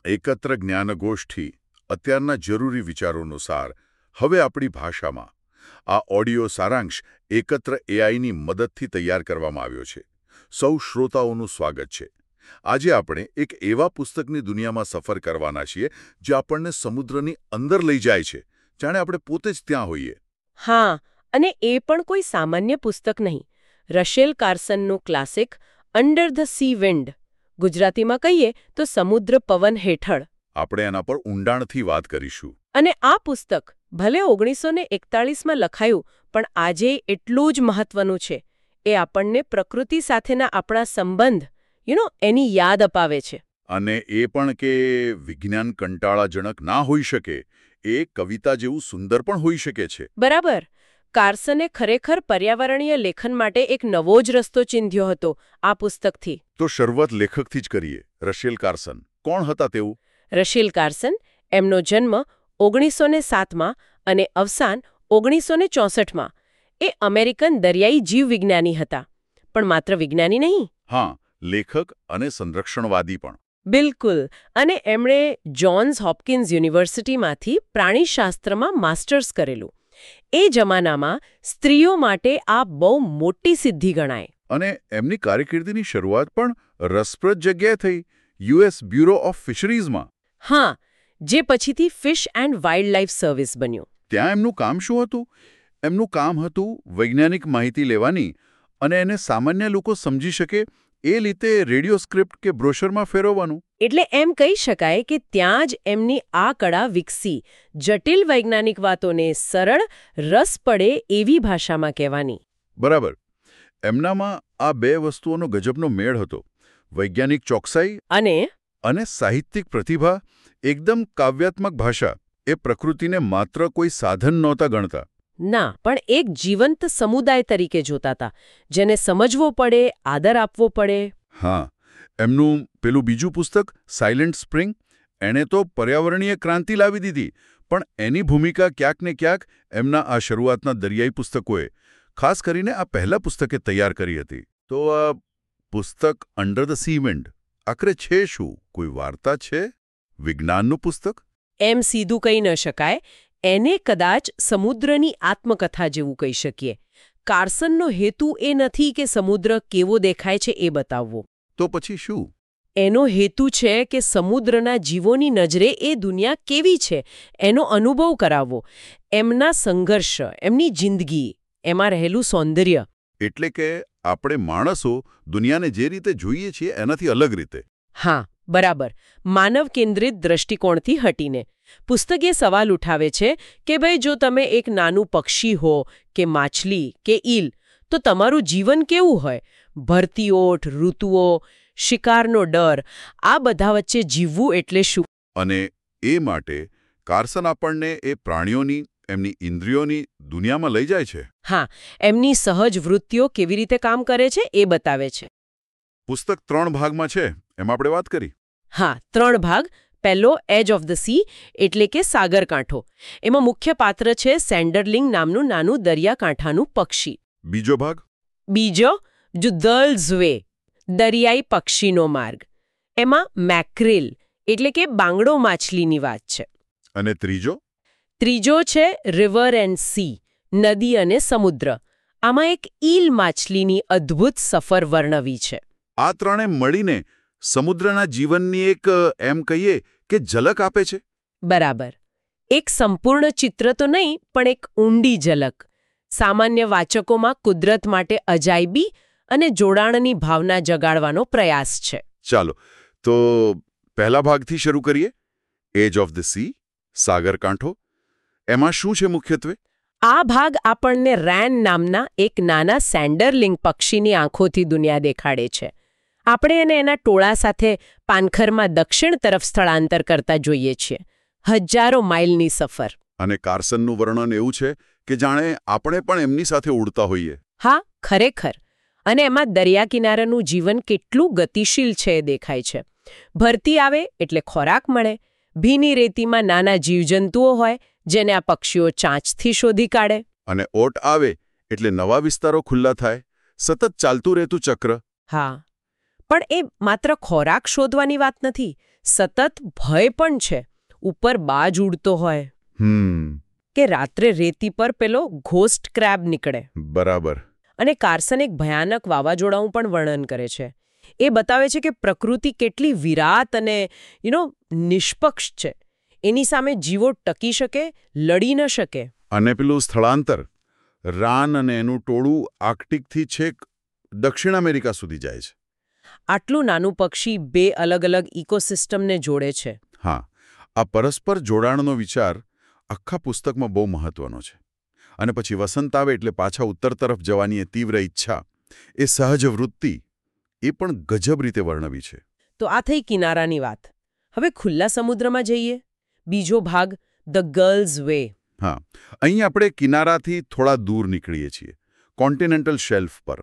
એકત્ર જ્ઞાનગોષ્ઠી અત્યારના જરૂરી વિચારોનો સાર હવે આપણી ભાષામાં આ ઓડિયો સારાંશ એકત્ર એઆઈની મદદથી તૈયાર કરવામાં આવ્યો છે. સૌ શ્રોતાઓનું સ્વાગત છે. આજે આપણે એક એવા પુસ્તકની દુનિયામાં સફર કરવાના છીએ જે આપણને સમુદ્રની અંદર લઈ જાય છે, જાણે આપણે પોતે જ ત્યાં હોઈએ. હા, અને એ પણ કોઈ સામાન્ય પુસ્તક નહીં. રશેલ કાર્સનનું classic under the sea wind, ગુજરાતીમાં કહીએ તો સમુદ્ર પવન હેઠળ. આપણે એના પર ઊંડાણથી વાત કરીશું. અને આ પુસ્તક ભલે 1941માં લખાયું, પણ આજે એટલું જ મહત્વનું છે. એ આપણને પ્રકૃતિ સાથેના આપણા સંબંધ એની યાદ અપાવે છે. અને એ પણ કે વિજ્ઞાન કંટાળાજનક ના હોઈ શકે, એ કવિતા જેવું સુંદર પણ હોઈ શકે છે. બરાબર. કાર્સને ખરેખર પર્યાવરણીય લેખન માટે એક નવો જ રસ્તો ચિંધ્યો હતો આ પુસ્તકથી. તો શરૂઆત લેખકથી જ કરીએ. રશેલ કાર્સન કોણ હતા તેઓ? રશેલ કાર્સન, એમનો જન્મ 1907માં અને અવસાન 1964માં. એ અમેરિકન દરિયાઈ જીવવિજ્ઞાની હતા. પણ માત્ર વિજ્ઞાની નહીં. હા, લેખક અને સંરક્ષણવાદી પણ. બિલકુલ. અને એમણે જ્હોન્સ હોપકિન્સ યુનિવર્સિટીમાંથી પ્રાણીશાસ્ત્રમાં માસ્ટર્સ કરેલું. એ જમાનામાં સ્ત્રીઓ માટે આ બહુ મોટી સિદ્ધિ ગણાય. અને એમની કારકિર્દીની શરૂઆત પણ રસપ્રદ જગ્યાએ થઈ, યુએસ બ્યુરો ઓફ ફિશરીઝમાં. હા, જે પછીથી ફિશ એન્ડ વાઇલ્ડલાઇફ સર્વિસ બન્યું. ત્યાં એમનું કામ શું હતું? એમનું કામ હતું વૈજ્ઞાનિક માહિતી લેવાની અને એને સામાન્ય લોકો સમજી શકે એ રીતે રેડિયો સ્ક્રિપ્ટ કે બ્રોશરમાં ફેરવવાનું. એટલે એમ કહી શકાય કે ત્યાં જ એમની આ કળા વિકસી, જટિલ વૈજ્ઞાનિક વાતોને સરળ, રસ પડે એવી ભાષામાં કહેવાની. બરાબર. એમનામાં આ બે વસ્તુઓનો ગજબનો મેળ હતો. વૈજ્ઞાનિક ચોકસાઈ અને સાહિત્યિક પ્રતિભા, એકદમ કાવ્યાત્મક ભાષા. એ પ્રકૃતિને માત્ર કોઈ સાધન નહોતા ગણતા. ના, પણ એક જીવંત સમુદાય તરીકે જોતા હતા, જેને સમજવો પડે, આદર આપવો પડે. હા, એમનું પેલું બીજું પુસ્તક સાયલેન્ટ સ્પ્રિંગ, એણે તો પર્યાવરણીય ક્રાંતિ લાવી દીધી, પણ એની ભૂમિકા ક્યાંક ને ક્યાંક એમના આ શરૂઆતના દરિયાઈ પુસ્તકોએ, ખાસ કરીને આ પહેલા પુસ્તકે તૈયાર કરી હતી. તો આ પુસ્તક અંડર ધ સી વિન્ડ આખરે છે શું? કોઈ વાર્તા છે? વિજ્ઞાનનું પુસ્તક? એમ સીધું કહી ન શકાય. એને કદાચ સમુદ્રની આત્મકથા જેવું કહી શકીએ. કાર્સનનો હેતુ એ નથી કે સમુદ્ર કેવો દેખાય છે એ બતાવવો. તો પછી શું? એનો હેતુ છે કે સમુદ્રના જીવોની નજરે એ દુનિયા કેવી છે એનો અનુભવ કરાવવો. એમના સંઘર્ષ, એમની જિંદગી, એમાં રહેલું સૌંદર્ય. એટલે કે આપણે માણસો દુનિયાને જે રીતે જોઈએ છીએ એનાથી અલગ રીતે. હા, બરાબર. માનવ કેન્દ્રિત દ્રષ્ટિકોણથી હટીને. પુસ્તક એ સવાલ ઉઠાવે છે કે ભાઈ, જો તમે એક નાનું પક્ષી હો કે માછલી કે ઈલ, તો તમારું જીવન કેવું હોય? ભરતી ઓઠ, ઋતુઓ, શિકારનો ડર, આ બધા વચ્ચે જીવવું એટલે શું? અને એ માટે કાર્સન આપણને એ પ્રાણીઓની, એમની ઇન્દ્રિયોની દુનિયામાં લઈ જાય છે. હા, એમની સહજ વૃત્તિઓ કેવી રીતે કામ કરે છે એ બતાવે છે. પુસ્તક 3 ભાગમાં છે, એમાં આપણે વાત કરી. હા, 3 ભાગ. પહેલો એજ ઓફ ધ સી, એટલે કે સાગરકાંઠો. એમાં મુખ્ય પાત્ર છે સેન્ડરલિંગ નામનું નાનું દરિયાકાંઠાનું પક્ષી. બીજો ભાગ? બીજો જુદલ્સ વે, દરિયાઈ પક્ષીનો માર્ગ. એમાં મેક્રેલ એટલે કે બાંગડો માછલીની વાત છે. અને ત્રીજો? ત્રીજો છે રિવર એન્ડ સી, નદી અને સમુદ્ર. આમાં એક ઈલ માછલીની અદ્ભુત સફર વર્ણવી છે. આ ત્રણે મળીને સમુદ્રના જીવનની એક, એમ કહીએ કે, ઝલક આપે છે. બરાબર. એક સંપૂર્ણ ચિત્ર તો નહીં, પણ એક ઊંડી ઝલક. સામાન્ય વાચકોમાં કુદરત માટે અજાયબી અને જોડાણની ભાવના જગાડવાનો પ્રયાસ છે. ચાલો, તો પહેલા ભાગથી શરૂ કરીએ. એજ ઓફ ધ સી, સાગરકાંઠો. એમાં શું છે મુખ્યત્વે? આ ભાગ આપણને રેન નામના એક નાના સેન્ડરલિંગ પક્ષીની આંખોથી દુનિયા દેખાડે છે. આપણે એને એના ટોળા સાથે પાનખરમાં દક્ષિણ તરફ સ્થળાંતર કરતા જોઈએ છીએ. હજારો માઇલની સફર. અને કાર્સનનું વર્ણન એવું છે કે જાણે આપણે પણ એમની સાથે ઉડતા હોઈએ. હા, ખરેખર. અને એમાં દરિયા કિનારાનું જીવન કેટલું ગતિશીલ છે એ દેખાય છે. ભરતી આવે એટલે ખોરાક મળે. ભીની રેતીમાં નાના જીવજંતુઓ હોય જેને આ પક્ષીઓ ચાંચથી શોધી કાઢે. અને ઓટ આવે એટલે નવા વિસ્તારો ખુલ્લા થાય. સતત ચાલતું રહેતું ચક્ર. હા, પણ એ માત્ર ખોરાક શોધવાની વાત નથી. સતત ભય પણ છે. ઉપર બાજ ઉડતો હોય કે રાત્રે રેતી પર પેલો ઘોસ્ટ ક્રેબ નીકળે. બરાબર. અને કાર્સન એક ભયાનક વાવાઝોડાનું પણ વર્ણન કરે છે. એ બતાવે છે કે પ્રકૃતિ કેટલી વિરાટ અને નિષ્પક્ષ છે. એની સામે જીવો ટકી શકે, લડી ન શકે. અને પેલું સ્થળાંતર, રાન અને એનું ટોળું આર્કટિકથી છેક દક્ષિણ અમેરિકા સુધી જાય છે. આટલું નાનું પક્ષી બે અલગ અલગ ઇકોસિસ્ટમને જોડે છે. હા, આ પરસ્પર જોડાણનો વિચાર આખા પુસ્તકમાં બહુ મહત્વનો છે. અને પછી વસંત આવે એટલે પાછા ઉત્તર તરફ જવાની એ તીવ્ર ઈચ્છા, એ સહજ વૃત્તિ, એ પણ ગજબ રીતે વર્ણવી છે. તો આ થઈ કિનારાની વાત. હવે ખુલ્લા સમુદ્રમાં જઈએ. બીજો ભાગ, ધ ગર્લ્સ વે. હા, અહીં આપણે કિનારાથી થોડા દૂર નીકળીએ છીએ, કોન્ટિનેન્ટલ શેલ્ફ પર.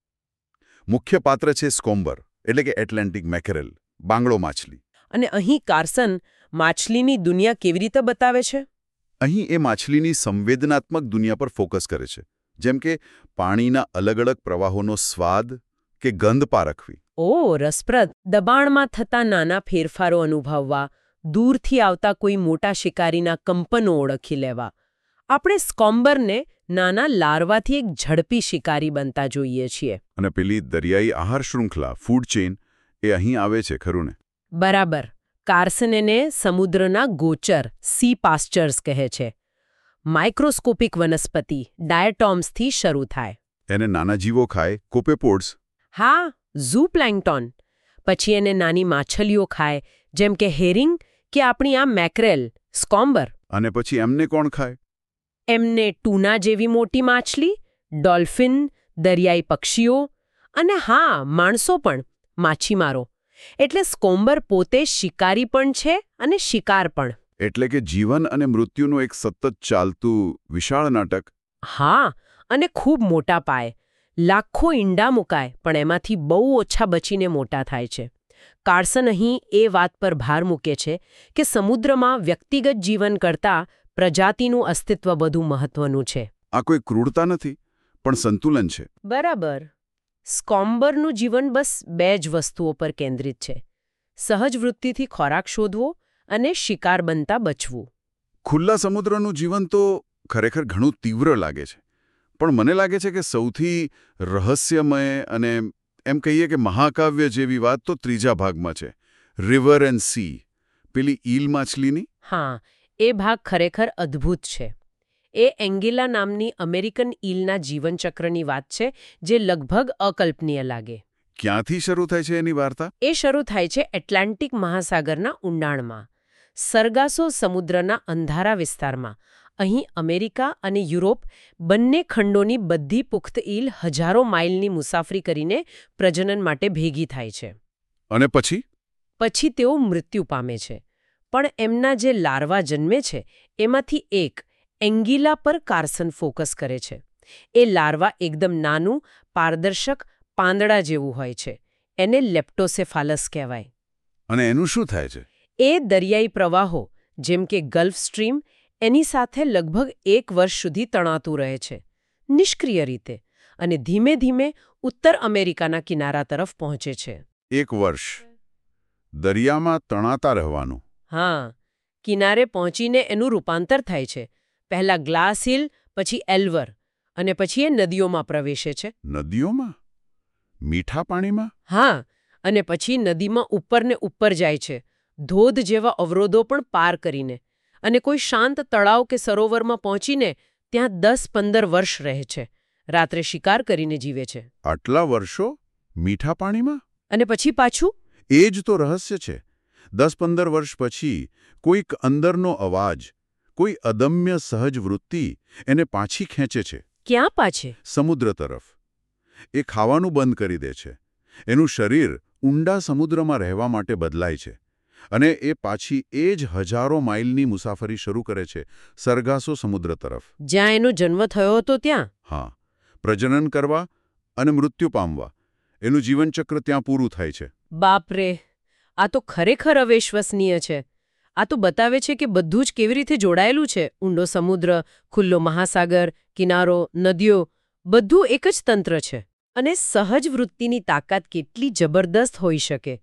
મુખ્ય પાત્ર છે સ્કોમ્બર, એટલે કે એટલાન્ટિક મેકેરેલ, બાંગડો માછલી. અને અહીં કાર્સન માછલીની દુનિયા કેવી રીતે બતાવે છે? અહીં એ માછલીની સંવેદનાત્મક દુનિયા પર ફોકસ કરે છે, જેમ કે પાણીના અલગ અલગ પ્રવાહોનો સ્વાદ કે ગંધ પારખવી. ઓહ, રસપ્રદ. દબાણમાં થતા નાના ફેરફારો અનુભવવા, દૂરથી આવતા કોઈ મોટા શિકારીના કંપનો ઓળખી લેવા. આપણે સ્કોમ્બરને નાના લાર્વાથી એક ઝડપી શિકારી બનતા જોઈએ છીએ. અને પેલી દરિયાઈ આહાર શૃંખલા, ફૂડ ચેઇન, એ અહીં આવે છે ખરું ને? બરાબર. કાર્સન એને સમુદ્રના ગોચર, સી પાસ્ચર્સ કહે છે. માઇક્રોસ્કોપિક વનસ્પતિ, ડાયટોમ્સથી શરૂ થાય. એને નાના જીવો ખાય, કોપેપોડ્સ. હા, ઝૂપ્લેન્ક્ટોન. પછી એને નાની માછલીઓ ખાય, જેમ કે હેરિંગ કે આપણી આ મેક્રેલ, સ્કોમ્બર. અને પછી એમને કોણ ખાય? એમને ટૂના જેવી મોટી માછલી, ડોલ્ફિન, દરિયાઈ પક્ષીઓ અને હા, માણસો પણ, માછીમારો. એટલે સ્કોમ્બર પોતે શિકારી પણ છે અને શિકાર પણ. એટલે કે જીવન અને મૃત્યુનું એક સતત ચાલતું વિશાળ નાટક. હા, અને ખૂબ મોટા પાયે. લાખો ઈંડા મુકાય, પણ એમાંથી બહુ ઓછા બચીને મોટા થાય છે. કાર્સન અહીં એ વાત પર ભાર મૂકે છે કે સમુદ્રમાં વ્યક્તિગત જીવન કરતાં પ્રજાતિનું અસ્તિત્વ વધુ મહત્વનું છે. આ કોઈ ક્રૂરતા નથી, પણ સંતુલન છે. બરાબર. સ્કોમ્બરનું જીવન બસ બે જ વસ્તુઓ પર કેન્દ્રિત છે: સહજ વૃત્તિથી ખોરાક શોધવો અને શિકાર બનતા બચવું. ખુલ્લા સમુદ્રનું જીવન તો ખરેખર ઘણું તીવ્ર લાગે છે, પણ મને લાગે છે કે સૌથી રહસ્યમય અને એમ કહીએ કે મહાકાવ્ય જેવી વાત તો ત્રીજા ભાગમાં છે, રિવર એન્ડ સી, પેલી ઈલ માછલીની. હા, એ ભાગ ખરેખર અદ્ભુત છે. એ એન્ગેલા નામની અમેરિકન ઈલના જીવનચક્રની વાત છે, જે લગભગ અકલ્પનીય લાગે. ક્યાંથી શરૂ થાય છે એની વાર્તા? એ શરૂ થાય છે એટલાન્ટિક મહાસાગરના ઊંડાણમાં, સરગાસો સમુદ્રના અંધારા વિસ્તારમાં. અહીં અમેરિકા અને યુરોપ બંને ખંડોની બધી પુખ્ત ઈલ હજારો માઇલની મુસાફરી કરીને પ્રજનન માટે ભેગી થાય છે. અને પછી? પછી તેઓ મૃત્યુ પામે છે. પણ એમના જે લાર્વા જન્મે છે, એમાંથી એક, એન્ગિલા પર કાર્સન ફોકસ કરે છે. એ લાર્વા એકદમ નાનું, પારદર્શક પાંદડા જેવું હોય છે. એને લેપ્ટોસેફાલસ કહેવાય. અને એનું શું થાય છે? એ દરિયાઈ પ્રવાહો, જેમ કે ગલ્ફ સ્ટ્રીમ, એની સાથે લગભગ 1 વર્ષ સુધી તણાતું રહે છે, નિષ્ક્રિય રીતે, અને ધીમે ધીમે ઉત્તર અમેરિકાના કિનારા તરફ પહોંચે છે. 1 વર્ષ દરિયામાં તણાતા રહેવાનું? હા, કિનારે પહોંચીને એનું રૂપાંતર થાય છે. પહેલા ગ્લાસ હિલ, પછી એલ્વર, અને પછી એ નદીઓમાં પ્રવેશે છે. નદીઓમાં? મીઠા પાણીમાં? હા, અને પછી નદીમાં ઉપરને ઉપર જાય છે, ધોધ જેવા અવરોધો પણ પાર કરીને, અને કોઈ શાંત તળાવ કે સરોવરમાં પહોંચીને ત્યાં 10-15 વર્ષ રહે છે, રાત્રે શિકાર કરીને જીવે છે. આટલા વર્ષો મીઠા પાણીમાં? અને પછી પાછું? એ જ તો રહસ્ય છે. 10-15 વર્ષ પછી કોઈક અંદરનો અવાજ, કોઈ અદમ્ય સહજ વૃત્તિ એને પાછી ખેંચે છે. ક્યાં પાછે? સમુદ્ર તરફ. એ ખાવાનું બંધ કરી દે છે. એનું શરીર ઊંડા સમુદ્રમાં રહેવા માટે બદલાય છે. અને એ પાછી એ જ હજારો માઇલની મુસાફરી શરૂ કરે છે, સરગાસો સમુદ્ર તરફ. જ્યાં એનો જન્મ થયો હતો ત્યાં? હા, પ્રજનન કરવા અને મૃત્યુ પામવા. એનું જીવનચક્ર ત્યાં પૂરું થાય છે. બાપરે, આ તો ખરેખર અવિશ્વસનીય છે. આ તો બતાવે છે કે બધું જ કેવી રીતે જોડાયેલું છે. ઊંડો સમુદ્ર, ખુલ્લો મહાસાગર, કિનારો, નદીઓ, બધું એક જ તંત્ર છે. અને સહજ વૃત્તિની તાકાત કેટલી જબરદસ્ત હોઈ શકે.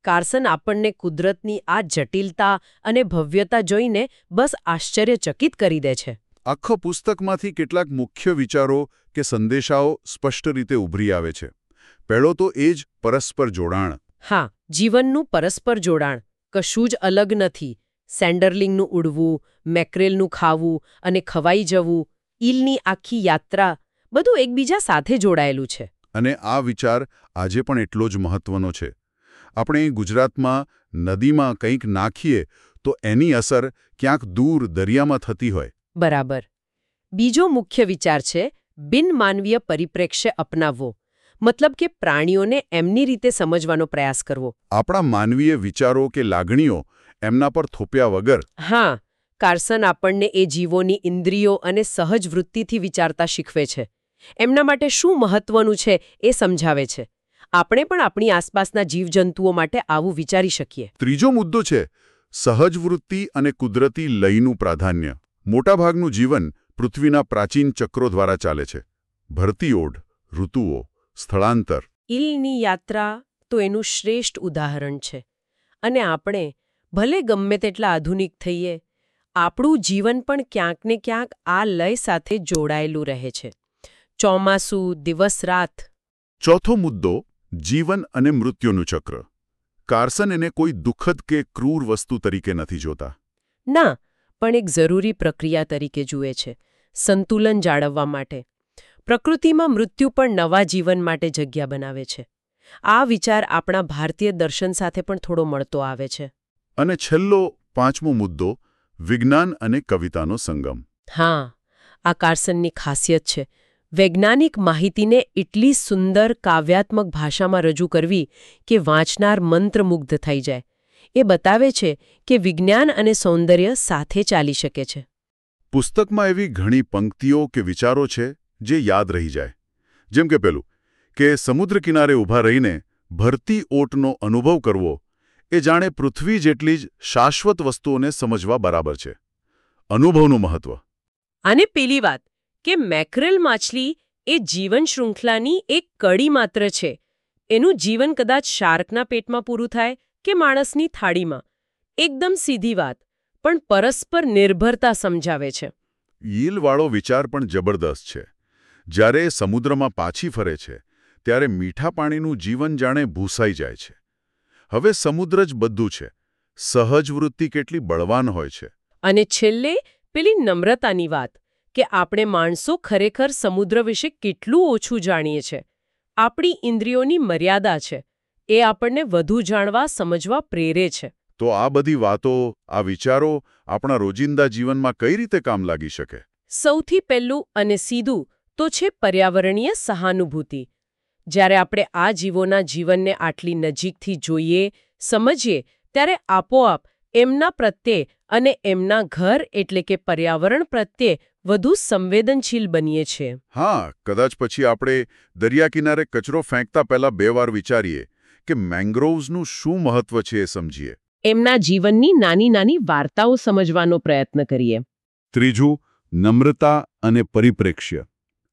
કાર્સન આપણને કુદરતની આ જટિલતા અને ભવ્યતા જોઈને બસ આશ્ચર્યચકિત કરી દે છે. આખો પુસ્તકમાંથી કેટલાક મુખ્ય વિચારો કે સંદેશાઓ સ્પષ્ટ રીતે ઉભરી આવે છે. પહેલો તો એ જ પરસ્પર જોડાણ. હા, જીવનનું પરસ્પર જોડાણ કશું જ અલગ નથી. સેન્ડરલિંગનું ઉડવું, મેક્રેલનું ખાવું અને ખવાઈ જવું, ઈલની આખી યાત્રા બધું એકબીજા સાથે જોડાયેલું છે. અને આ વિચાર આજે પણ એટલો જ મહત્વનો છે. આપણે ગુજરાતમાં નદીમાં કંઈક નાખીએ તો એની અસર ક્યાંક દૂર દરિયામાં થતી હોય. બરાબર. બીજો મુખ્ય વિચાર છે બિનમાનવીય પરિપ્રેક્ષ્ય અપનાવવો. મતલબ કે પ્રાણીઓને એમની રીતે સમજવાનો પ્રયાસ કરવો. આપણા માનવીય વિચારો કે લાગણીઓ એમના પર થોપ્યા વગર. હા, કાર્સન આપણને એ જીવોની ઇન્દ્રિયો અને સહજ વૃત્તિથી વિચારતા શીખવે છે. એમના માટે શું મહત્વનું છે એ સમજાવે છે. આપણે પણ આપણી આસપાસના જીવજંતુઓ માટે આવું વિચારી શકીએ. ત્રીજો મુદ્દો છે સહજ વૃત્તિ અને કુદરતી લયનું પ્રાધાન્ય. મોટાભાગનું જીવન પૃથ્વીના પ્રાચીન ચક્રો દ્વારા ચાલે છે. ભરતીઓઢ, ઋતુઓ, સ્થળાંતર. ઈલની યાત્રા તો એનું શ્રેષ્ઠ ઉદાહરણ છે. અને આપણે ભલે ગમે તેટલા આધુનિક થઈએ, આપણું જીવન પણ ક્યાંક ને ક્યાંક આ લય સાથે જોડાયેલું રહે છે. ચોમાસું, દિવસ-રાત. ચોથો મુદ્દો જીવન અને મૃત્યુનું ચક્ર. કાર્સન એને કોઈ દુઃખદ કે ક્રૂર વસ્તુ તરીકે નથી જોતા. ના, પણ એક જરૂરી પ્રક્રિયા તરીકે જુએ છે. સંતુલન જાળવવા માટે. પ્રકૃતિમાં મૃત્યુ પણ નવા જીવન માટે જગ્યા બનાવે છે. આ વિચાર આપણા ભારતીય દર્શન સાથે પણ થોડો મળતો આવે છે. અને છેલ્લો પાંચમો મુદ્દો વિજ્ઞાન અને કવિતાનો સંગમ. હા, આ કાર્સનની ખાસિયત છે. વૈજ્ઞાનિક માહિતીને એટલી સુંદર કાવ્યાત્મક ભાષામાં રજૂ કરવી કે વાંચનાર મંત્રમુગ્ધ થઈ જાય. એ બતાવે છે કે વિજ્ઞાન અને સૌંદર્ય સાથે ચાલી શકે છે. પુસ્તકમાં એવી ઘણી પંક્તિઓ કે વિચારો છે જે યાદ રહી જાય. જેમ કે પેલું કે સમુદ્ર કિનારે ઊભા રહીને ભરતી ઓટનો અનુભવ કરવો એ જાણે પૃથ્વી જેટલી જ શાશ્વત વસ્તુઓને સમજવા બરાબર છે. અનુભવનું મહત્વ. અને પેલી વાત કે મેક્રેલ માછલી એ જીવન શૃંખલાની એક કડી માત્ર છે. એનું જીવન કદાચ શાર્કના પેટમાં પૂરું થાય કે માણસની થાળીમાં. એકદમ સીધી વાત, પણ પરસ્પર નિર્ભરતા સમજાવે છે. ઈલવાળો વિચાર પણ જબરદસ્ત છે. જ્યારે સમુદ્રમાં પાછી ફરે છે ત્યારે મીઠા પાણીનું જીવન જાણે ભૂસાઈ જાય છે. હવે સમુદ્ર જ બધું છે. સહજ વૃત્તિ કેટલી બળવાન હોય છે. અને છેલ્લે પેલી નમ્રતાની વાત કે આપણે માણસો ખરેખર સમુદ્ર વિશે કેટલું ઓછું જાણીએ છે. આપણી ઇન્દ્રિયોની મર્યાદા છે. એ આપણને વધુ જાણવા સમજવા પ્રેરે છે. તો આ બધી વાતો, આ વિચારો આપણા રોજિંદા જીવનમાં કઈ રીતે કામ લાગી શકે? સૌથી પહેલું અને સીધું તો છે પર્યાવરણીય સહાનુભૂતિ. જ્યારે આપણે આ જીવોના જીવનને આટલી નજીકથી જોઈએ, સમજીએ, ત્યારે આપોઆપ એમના પ્રત્યે અને એમના ઘર એટલે કે પર્યાવરણ પ્રત્યે વધુ સંવેદનશીલ બનીએ છીએ. હા, કદાચ પછી આપણે દરિયા કિનારે કચરો ફેંકતા પહેલા 2 વાર વિચારીએ કે મેંગ્રોવ્સનું શું મહત્વ છે એ સમજીએ. એમના જીવનની નાની નાની વાર્તાઓ સમજવાનો પ્રયત્ન કરીએ. ત્રીજું, નમ્રતા અને પરિપ્રેક્ષ્ય.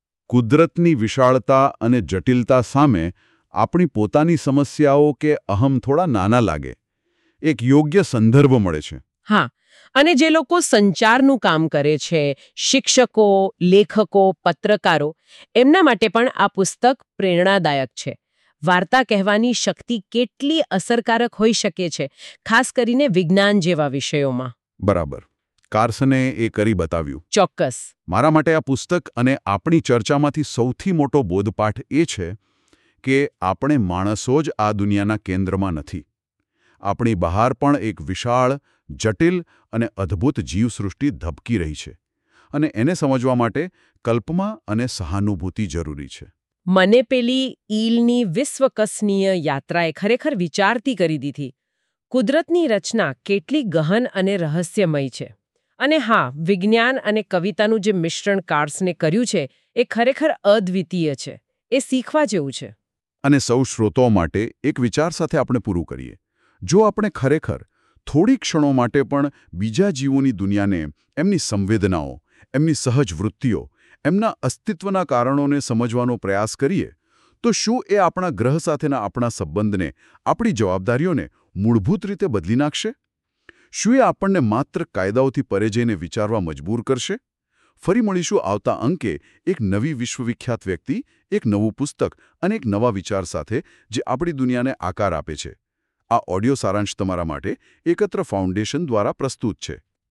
કુદરતની વિશાળતા અને જટિલતા સામે આપણી પોતાની સમસ્યાઓ કે અહમ થોડા નાના લાગે. એક યોગ્ય સંદર્ભ મળે છે. હા, અને જે લોકો સંચારનું કામ કરે છે, શિક્ષકો, લેખકો, પત્રકારો, એમના માટે પણ આ પુસ્તક પ્રેરણાદાયક છે. વાર્તા કહેવાની શક્તિ કેટલી અસરકારક હોઈ શકે છે, ખાસ કરીને વિજ્ઞાન જેવા વિષયોમાં. બરાબર. કાર્સને એ કરી બતાવ્યું. ચોક્કસ. મારા માટે આ પુસ્તક અને આપણી ચર્ચામાંથી સૌથી મોટો બોધપાઠ એ છે કે આપણે માણસો જ આ દુનિયાના કેન્દ્રમાં નથી. આપણી બહાર પણ એક વિશાળ, જટિલ અને અદ્ભુત જીવસૃષ્ટિ ધબકી રહી છે. અને એને સમજવા માટે કલ્પના અને સહાનુભૂતિ જરૂરી છે. મને પેલી ઈલની વિશ્વસનીય યાત્રાએ ખરેખર વિચારતી કરી દીધી. કુદરતની રચના કેટલી ગહન અને રહસ્યમય છે. અને હા, વિજ્ઞાન અને કવિતાનું જે મિશ્રણ કાર્સને કર્યું છે એ ખરેખર અદ્વિતીય છે. એ શીખવા જેવું છે. અને સૌ શ્રોતાઓ માટે એક વિચાર સાથે આપણે પૂરું કરીએ. જો આપણે ખરેખર થોડી ક્ષણો માટે પણ બીજા જીવોની દુનિયાને, એમની સંવેદનાઓ, એમની સહજ વૃત્તિઓ, એમના અસ્તિત્વના કારણોને સમજવાનો પ્રયાસ કરીએ, તો શું એ આપણા ગ્રહ સાથેના આપણા સંબંધને, આપણી જવાબદારીઓને મૂળભૂત રીતે બદલી નાખશે? શું એ આપણને માત્ર કાયદાઓથી પરે જઈને વિચારવા મજબૂર કરશે? ફરી મળીશું આવતા અંકે એક નવી વિશ્વવિખ્યાત વ્યક્તિ, એક નવું પુસ્તક અને એક નવા વિચાર સાથે જે આપણી દુનિયાને આકાર આપે છે. આ ઓડિયો સારાંશ તમારા માટે એકત્ર ફાઉન્ડેશન દ્વારા પ્રસ્તુત છે.